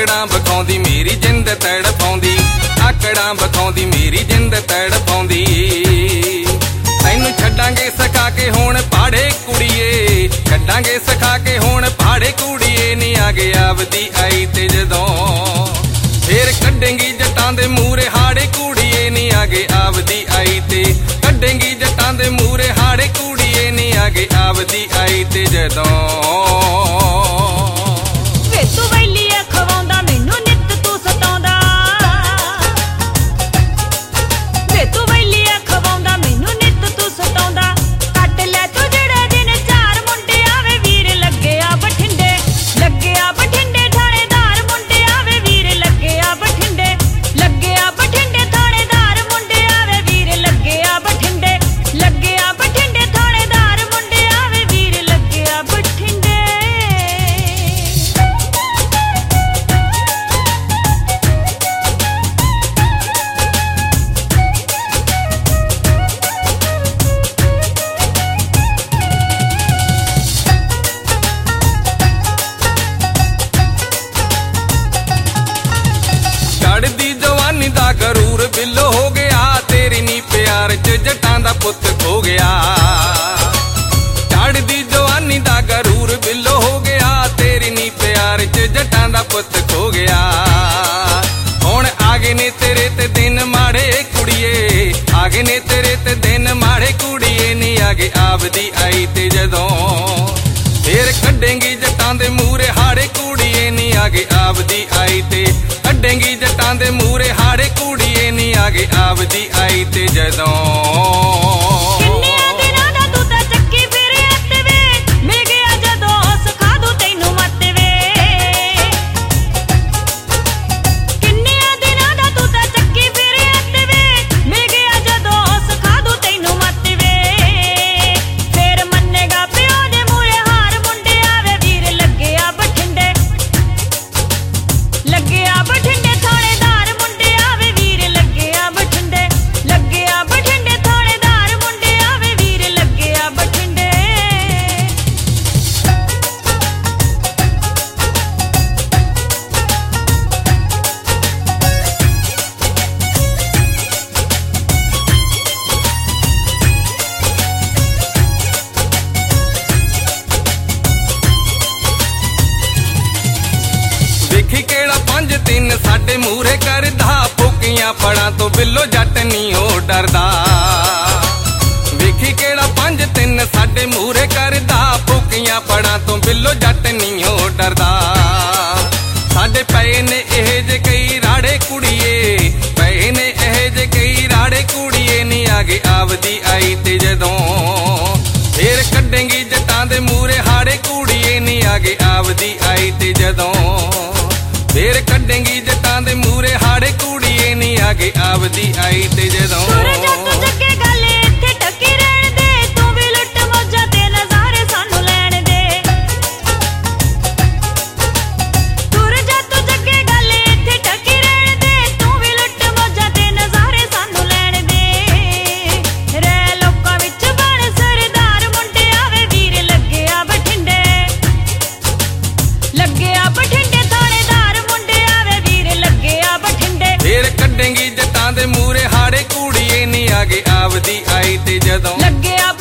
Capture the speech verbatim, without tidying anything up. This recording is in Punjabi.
ਆਕੜਾਂ ਵਿਖਾਉਂਦੀ ਮੇਰੀ ਜਿੰਦ ਤੜਫਾਉਂਦੀ, ਆਕੜਾਂ ਵਿਖਾਉਂਦੀ ਮੇਰੀ ਜਿੰਦ ਤੜਫਾਉਂਦੀ। ਤੈਨੂੰ ਛੱਡਾਂਗੇ ਸਿਖਾ ਕੇ ਹੁਣ ਪਹਾੜੇ ਕੁੜੀਏ, ਛੱਡਾਂਗੇ ਸਿਖਾ ਕੇ ਹੁਣ ਪਹਾੜੇ ਕੁੜੀਏ ਨੀ ਆਗੇ ਆਪਦੀ ਆਈ ਤੇ ਜਦੋਂ ਫੇਰ ਕੱਢੇਂਗੀ ਜੱਟਾਂ ਦੇ ਮੂਹਰੇ ਹਾੜੇ ਕੁੜੀਏ ਨੀ ਆਗੇ ਆਪਦੀ ਆਈ ਤੇ, ਕੱਢੇਂਗੀ ਜੱਟਾਂ ਦੇ ਮੂਹਰੇ ਹਾੜੇ ਕੁੜੀਏ ਨੀ ਆਗੇ ਆਪਦੀ ਆਈ ਤੇ ਜਦੋਂ। ਵੇ ਤੂੰ ਵੈਲੀ ਆ ਖਵਾਉਂਦਾ ਮੈਨੂੰ ਨਿੱਤ ਤੂੰ ਸਤਾਉਂਦਾ, ਵੇ ਤੂੰ ਵੈਲੀ ਆ ਖਵਾਉਂਦਾ ਮੈਨੂੰ ਨਿੱਤ ਤੂੰ ਸਤਾਉਂਦਾ। ਕੱਟ ਲੈ ਤੂੰ ਜਿਹੜੇ ਦਿਨ ਚਾਰ ਮੁੰਡੇ ਆਵੇ ਵੀਰ ਲੱਗੇ ਆ ਬਠਿੰਡੇ, ਲੱਗੇ ਆ ਬਠਿੰਡੇ ਥਾਣੇਦਾਰ ਮੁੰਡੇ ਆਵੇ ਵੀਰ ਲੱਗੇ ਆ ਬਠਿੰਡੇ, ਲੱਗੇ ਆ ਬਠਿੰਡੇ ਥਾਣੇਦਾਰ ਮੁੰਡੇ ਆਵੇ ਵੀਰ ਲੱਗੇ ਆ ਬਠਿੰਡੇ, ਲੱਗੇ ਆ ਬਠਿੰਡੇ ਥਾਣੇਦਾਰ ਮੁੰਡੇ ਆਵੇ ਵੀਰ ਲੱਗੇ ਆ ਬਠਿੰਡੇ। ਚੜ੍ਹਦੀ ਜਵਾਨੀ ਦਾ ਗਰੂਰ ਬਿੱਲੋ ਹੋ ਗਿਆ, ਤੇਰੀ ਨੀ ਪਿਆਰ ਚ ਜੱਟਾਂ ਦਾ ਪੁੱਤ ਖੋ ਗਿਆ। ਚੜ੍ਹਦੀ ਜਵਾਨੀ ਦਾ ਗਰੂਰ ਬਿੱਲੋ ਹੋ ਗਿਆ, ਤੇਰੀ ਨੀ ਪਿਆਰ ਚ ਜੱਟਾਂ ਦਾ ਪੁੱਤ ਖੋ ਗਿਆ। ਹੁਣ ਆਗੇ ਨੇ ਤੇਰੇ ਤੇ ਦਿਨ ਮਾੜੇ ਕੁੜੀਏ, ਆਗੇ ਨੇ ਤੇਰੇ ਤੇ ਦਿਨ ਮਾੜੇ ਕੁੜੀਏ ਨੀ ਆਗੇ ਆਪਦੀ ਆਈ ਤੇ ਜਦੋਂ ਫੇਰ ਕੱਢੇਂਗੀ ਜੱਟਾਂ ਦੇ ਮੂਹਰੇ ਹਾੜੇ ਕੁੜੀਏ ਨੀ ਆਗੇ ਆਪਦੀ ਆਈ ਤੇ, ਕੱਢੇਂਗੀ ਜੱਟਾਂ ਦੇ ਮੂਹਰੇ ਹਾੜੇ ਕੁੜੀਏ ਨੀ ਆਗੇ ਆਪਦੀ ਆਈ ਤੇ ਜਦੋਂ। ਕਿੰਨਿਆਂ ਦਿਨਾਂ ਦਾ ਤੂੰ ਤਾਂ ਚੱਕੀ ਫਿਰਿਆ ਤੇ ਵੇ, ਮਿਲ ਗਿਆ ਜਦੋਂ ਸਿਖਾ ਦੂੰ ਤੈਨੂੰ ਮੱਤ ਵੇ। ਕਿੰਨਿਆਂ ਦਿਨਾਂ ਦਾ ਤੂੰ ਤਾਂ ਚੱਕੀ ਫਿਰਿਆ ਤੇ ਵੇ, ਮਿਲ ਗਿਆ ਜਦੋਂ ਸਿਖਾ ਦੂੰ ਤੈਨੂੰ ਮੱਤ ਵੇ। ਫੇਰ ਮੰਨੇਗਾ ਪਿਓ ਦੇ ਮੂਹਰੇ ਹਾਰ ਮੁੰਡੇ ਆਵੇ ਵੀਰ ਲੱਗੇ ਆ ਬਠਿੰਡੇ, ਲੱਗੇ ਆ ਬਠਿੰਡੇ ਥਾਣੇਦਾਰ ਮੁੰਡੇ ਆਵੇ ਵੀਰ ਲੱਗੇ ਆ ਬਠਿੰਡੇ, ਲੱਗੇ ਆ ਬਠਿੰਡੇ ਥਾਣੇਦਾਰ ਮੁੰਡੇ ਆਵੇ ਵੀਰ ਲੱਗੇ ਆ ਬਠਿੰਡੇ। ਵੇਖੀ ਕਿਹੜਾ ਪੰਜ ਤਿੰਨ ਸਾਡੇ ਮੂਹਰੇ ਕਰਦਾ, ਫੋਕੀਆਂ ਫੜਾਂ ਤੋਂ ਬਿੱਲੋ ਜੱਟ ਨੀ ਉਹ ਡਰਦਾ। ਵੇਖੀ ਕਿਹੜਾ ਪੰਜ ਤਿੰਨ ਸਾਡੇ ਮੂਹਰੇ ਕਰਦਾ, ਫੋਕੀਆਂ ਫੜਾਂ ਤੋਂ ਬਿੱਲੋ ਜੱਟ ਨੀ ਉਹ ਡਰਦਾ। ਸਾਡੇ ਪਏ ਨੇ ਇਹ ਜੇ ਕਈ ਰਾੜੇ ਕੁੜੀਏ, ਪਏ ਨੇ ਇਹ ਜੇ ਕਈ ਰਾੜੇ ਕੁੜੀਏ ਨੀ ਆਗੇ ਆਪਦੀ ਆਈ ਤੇ ਜਦੋਂ ਫੇਰ ਕੱਢੇਂਗੀ ਜੱਟਾਂ ਦੇ ਮੂਹਰੇ ਹਾੜੇ ਕੁੜੀਏ ਨੀ ਆਗੇ ਆਪਦੀ ਆਈ ਤੇ ਜਦੋਂ ਫੇਰ ਕੱਢੇਂਗੀ ਜੱਟਾਂ ਦੇ ਮੂਹਰੇ ਹਾੜੇ ਕੁੜੀਏ ਨੀ ਆਗੇ ਆਪਦੀ ਆਈ ਤੇ ਜਦੋਂ। ਸੂਰਜ ਤੂੰ ਜੱਗੇ ਗੱਲ ਇੱਥੇ ਟੱਕੀ ਰਹਿਣ ਦੇ, ਤੂੰ ਵੀ ਲੁੱਟ ਮੌਜਾਂ ਤੇ ਨਜ਼ਾਰੇ ਸਾਨੂੰ ਲੈਣ ਦੇ। ਸੂਰਜ ਤੂੰ ਜੱਗੇ ਗੱਲ ਇੱਥੇ ਟੱਕੀ ਰਹਿਣ ਦੇ, ਤੂੰ ਵੀ ਲੁੱਟ ਮੌਜਾਂ ਤੇ ਨਜ਼ਾਰੇ ਸਾਨੂੰ ਲੈਣ ਦੇ। ਰਹਿ ਲੋਕਾਂ ਵਿੱਚ ਬਣ ਸਰਦਾਰ ਮੁੰਡੇ ਆਵੇ ਵੀਰ ਲੱਗੇ ਆ ਬਠਿੰਡੇ, ਲੱਗੇ ਆ ਬਠਿੰਡੇ ਥਾਣੇਦਾਰ ਮੁੰਡੇ ਆਵੇ ਵੀਰ ਲੱਗੇ ਆ ਬਠਿੰਡੇ। ਫੇਰ ਕੱਢੇਂਗੀ ਜੱਟਾਂ ਦੇ ਮੂਹਰੇ ਹਾੜੇ ਕੁੜੀਏ ਨੀ ਆਗੇ ਆਪਦੀ ਆਈ ਤੇ ਜਦੋਂ ਲੱਗੇ ਆ